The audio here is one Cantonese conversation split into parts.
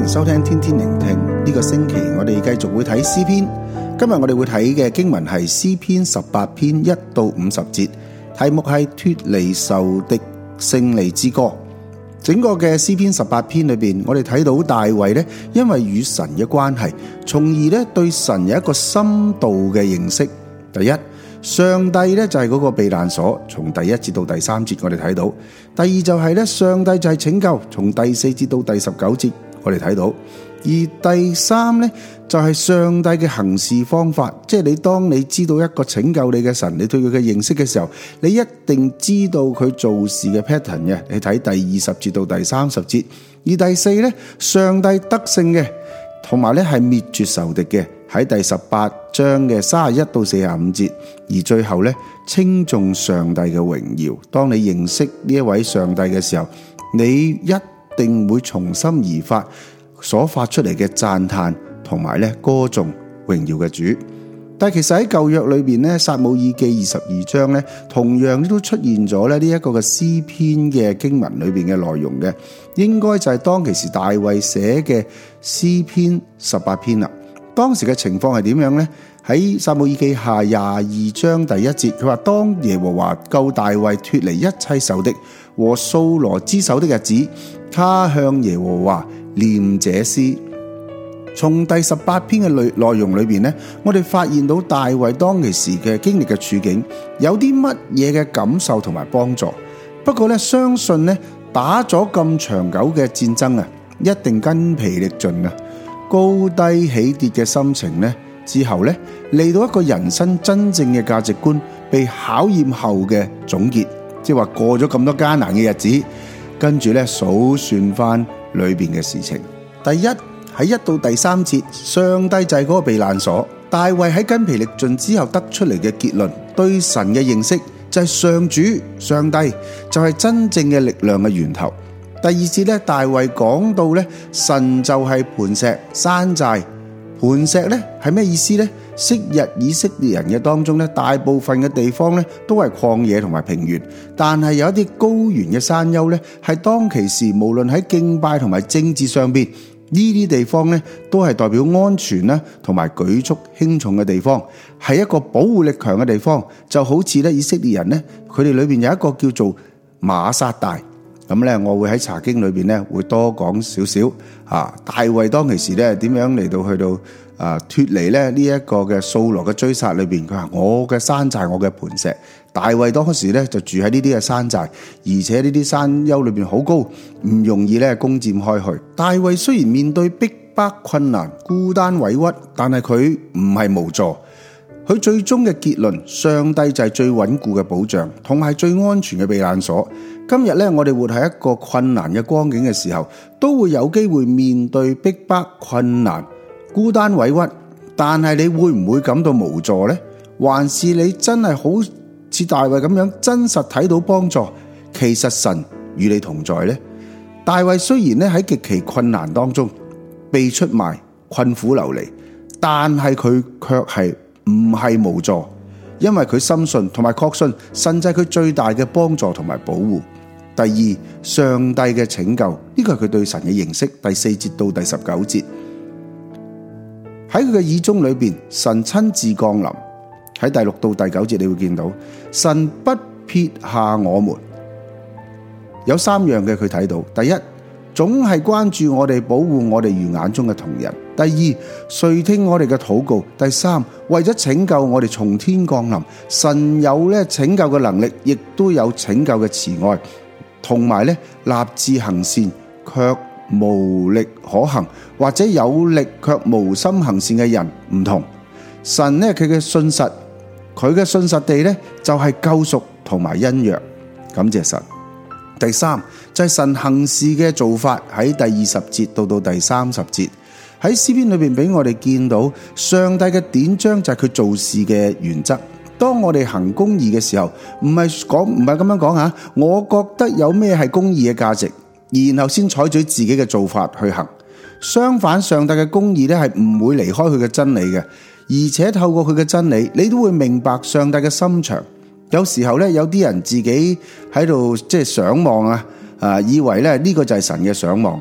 迎收聽天天聆聽。呢個星期我哋繼續會睇詩篇。今日我哋會睇嘅經文係詩篇18篇1到50節，題目係脫離仇敵勝利之歌。整個嘅詩篇18篇裏邊，我哋睇到大衛呢，因為與神嘅關係，從而呢對神有一個深度嘅認識。第一，上帝呢就係嗰個避難所，從第1節到第3節我哋睇到。第二就係呢，上帝就係拯救，從第4節到第19節我哋睇到。而第三呢，就係上帝嘅行事方法，即係當你知道一個拯救你嘅神，你對佢嘅認識嘅時候，你一定知道佢做事嘅 pattern 嘅。你睇第20節到第30節。而第四呢，上帝得勝嘅，同埋呢係滅絕仇敵嘅，喺第18章嘅31到45節。而最後呢，稱頌上帝嘅榮耀。當你認識呢一位上帝嘅時候，你一定會從心而發所發出嚟嘅讚嘆，同埋咧歌頌榮耀嘅主。但係其實喺舊約裏邊咧，撒母耳記22章咧，同樣都出現咗咧呢一個嘅詩篇嘅經文裏邊嘅內容嘅，應該就係當其時大衛寫嘅詩篇18篇啦。當時嘅情況係點樣呢？喺撒母耳記下22章第1節，佢話當耶和華救大衛脫離一切仇敵和掃羅之手的日子，他向耶和華念這詩。從第18篇嘅內容裏邊呢，我哋發現到大衛當其時嘅經歷嘅處境，有啲乜嘢嘅感受同埋幫助。不過呢，相信呢打咗咁長久嘅戰爭啊，一定筋疲力盡啊，高低起跌嘅心情呢，之後呢嚟到一個人生真正嘅價值觀被考驗後嘅總結，即係話過咗咁多艱難嘅日子，跟住呢數算翻裏邊嘅事情。第一，喺1到第3節，上帝就係嗰個避難所。大衛喺筋疲力盡之後得出嚟嘅結論，對神嘅認識就係上主，上帝就係真正嘅力量嘅源頭。第二節咧，大衛講到咧，神就係磐石、山寨。磐石咧係咩意思呢？昔日以色列人嘅當中咧，大部分嘅地方咧都係曠野同埋平原，但係有一啲高原嘅山丘咧，係當其時無論喺敬拜同埋政治上邊，呢啲地方咧都係代表安全啦，同埋舉足輕重嘅地方，係一個保護力強嘅地方。就好似咧以色列人咧，佢哋裏邊有一個叫做馬撒大。咁咧，我會喺查經裏邊咧會多講少少大衛當其時咧點樣嚟到去到脫離咧呢一個嘅掃羅嘅追殺裏邊。佢話我嘅山寨，我嘅磐石。大衛當時咧就住喺呢啲嘅山寨，而且呢啲山丘裏邊好高，唔容易咧攻佔開去。大衛雖然面對逼迫困難、孤單委屈，但係佢唔係無助。佢最終嘅結論，上帝就係最穩固嘅保障，同埋最安全嘅避難所。今日咧，我哋活喺一個困難嘅光景嘅時候，都會有機會面對逼迫困難、孤單委屈，但係你會唔會感到無助呢？還是你真係好似大衛咁樣真實睇到幫助？其實神與你同在呢。大衛雖然咧喺極其困難當中被出賣、困苦流離，但係佢卻係唔係無助，因為佢深信同埋確信神係佢最大嘅幫助同埋保護。第二，上帝嘅拯救，呢個係佢對神嘅認識。第4節到第19節，喺佢嘅耳中裏邊，神親自降臨。喺第6到第9節，你會見到神不撇下我們。有3樣嘅佢睇到。第一，總係關注我哋，保護我哋如眼中嘅瞳人。第二，垂聽我哋嘅禱告。第三，為咗拯救我哋從天降臨。神有咧拯救嘅能力，亦都有拯救嘅慈愛，同埋咧立志行善卻無力可行，或者有力卻無心行善嘅人唔同。神咧佢嘅信實，佢嘅信實地咧就係救贖同埋恩約。感謝神。第三就係神行事嘅做法，喺第20節到第30節，喺詩篇裏邊俾我哋見到上帝嘅典章，就係佢做事嘅原則。當我哋行公義嘅時候，唔係咁樣講吓，我覺得有咩係公義嘅價值，然後先採取自己嘅做法去行。相反，上帝嘅公義咧係唔會離開佢嘅真理嘅，而且透過佢嘅真理，你都會明白上帝嘅心腸。有時候咧，有啲人自己喺度即係想望以為咧呢個就係神嘅想望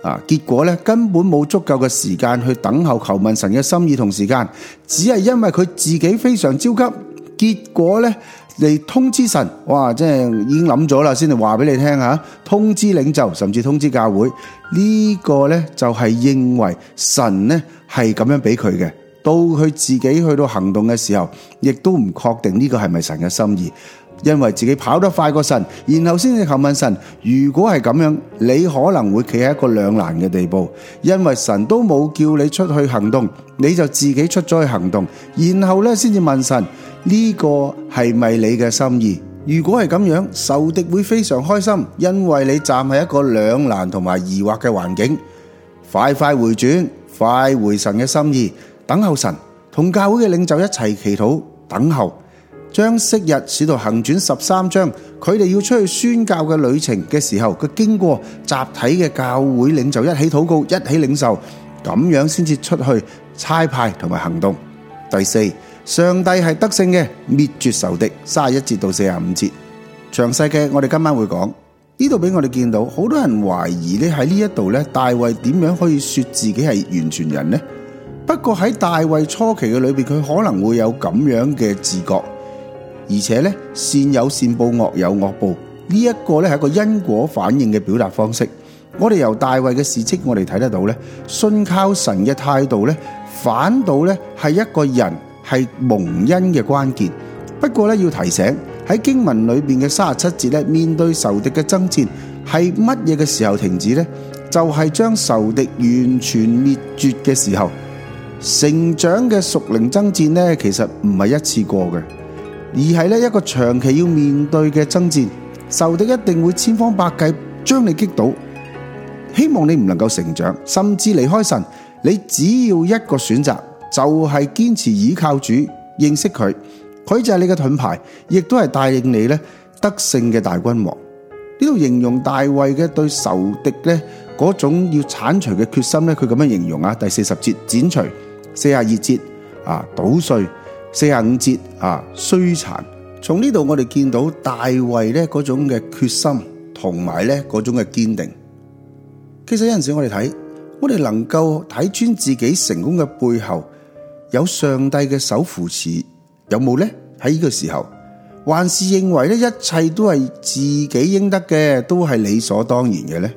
結果咧根本冇足夠嘅時間去等候求問神嘅心意同時間，只係因為佢自己非常焦急，結果咧嚟通知神，即係已經諗咗啦，先至話俾你聽吓，通知領袖甚至通知教會，呢個咧就係認為神咧係咁樣俾佢嘅，到佢自己去到行動嘅時候，亦都唔確定呢個係咪神嘅心意。因為自己跑得快過神，然後先至求問神。如果係咁樣，你可能會企喺一個兩難嘅地步，因為神都冇叫你出去行動，你就自己出咗去行動，然後咧先至問神呢個係咪你嘅心意？如果係咁樣，仇敵會非常開心，因為你站喺一個兩難同埋疑惑嘅環境，快快回轉，快回神嘅心意，等候神，同教會嘅領袖一齊祈禱等候。將昔日使徒行傳13章佢哋要出去宣教嘅旅程嘅時候嘅經過，集體嘅教會領袖一起禱告，一起領受，咁樣先至出去差派同埋行動。第四，上帝係得勝嘅，滅絕仇敵，31節到45節。詳細嘅我哋今晚會講。呢度俾我哋見到好多人懷疑咧，喺呢一度咧，大衛點樣可以說自己係完全人呢？不過喺大衛初期嘅裏邊，佢可能會有咁樣嘅自覺。而且咧，善有善報，惡有惡報，呢一個咧係一個因果反應嘅表達方式。我哋由大衛嘅事蹟，我哋睇得到咧，信靠神嘅態度咧，反倒咧係一個人係蒙恩嘅關鍵。不過咧，要提醒喺經文裏邊嘅37節咧，面對仇敵嘅爭戰係乜嘢嘅時候停止呢？就係將仇敵完全滅絕嘅時候。成長嘅屬靈爭戰咧，其實唔係一次過嘅，而係咧一個長期要面對嘅爭戰，仇敵一定會千方百計將你擊倒，希望你唔能夠成長，甚至離開神。你只要一個選擇，就係堅持依靠主，認識佢，佢就係你嘅盾牌，亦都係帶領你咧得勝嘅大君王。呢度形容大衛嘅對仇敵咧嗰種要鏟除嘅決心咧，佢咁樣形容啊，第40節剪除，42節搗碎，45節摧殘。從呢度我哋見到大衛咧嗰種嘅決心同埋咧嗰種嘅堅定。其實有陣時我哋睇，我哋能夠睇穿自己成功嘅背後有上帝嘅手扶持，有冇呢？喺呢個時候，還是認為咧一切都係自己應得嘅，都係理所當然嘅呢？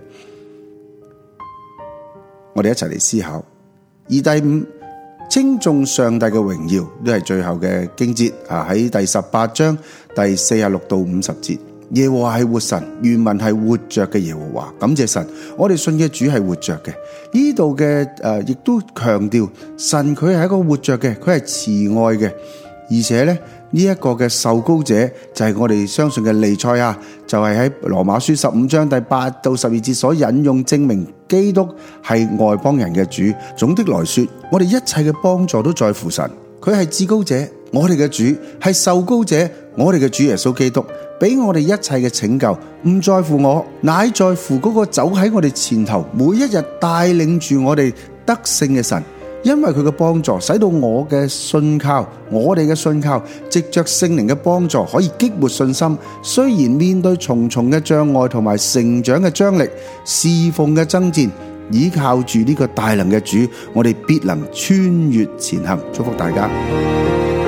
我哋一齊嚟思考。而第5，稱頌上帝嘅榮耀，都係最後嘅經節喺第18章第46到50節。耶和華係活神，原文係活着嘅耶和華。感謝神，我哋信嘅主係活着嘅。呢度嘅亦都強調神佢係一個活着嘅，佢係慈愛嘅，而且咧呢一個嘅受膏者就係我哋相信嘅彌賽亞，就係喺羅馬書15章第8到12節所引用，證明基督係外邦人嘅主。總的來說，我哋一切嘅幫助都在乎神，佢係至高者，我哋嘅主係受膏者，我哋嘅主耶穌基督俾我哋一切嘅拯救，唔在乎我，乃在乎嗰個走喺我哋前頭，每一日帶領住我哋得勝嘅神。因為佢嘅幫助，使到我嘅信靠，我哋嘅信靠，藉着聖靈嘅幫助，可以激活信心。雖然面對重重嘅障礙同埋成長嘅張力、侍奉嘅爭戰，依靠住呢個大能嘅主，我哋必能穿越前行。祝福大家。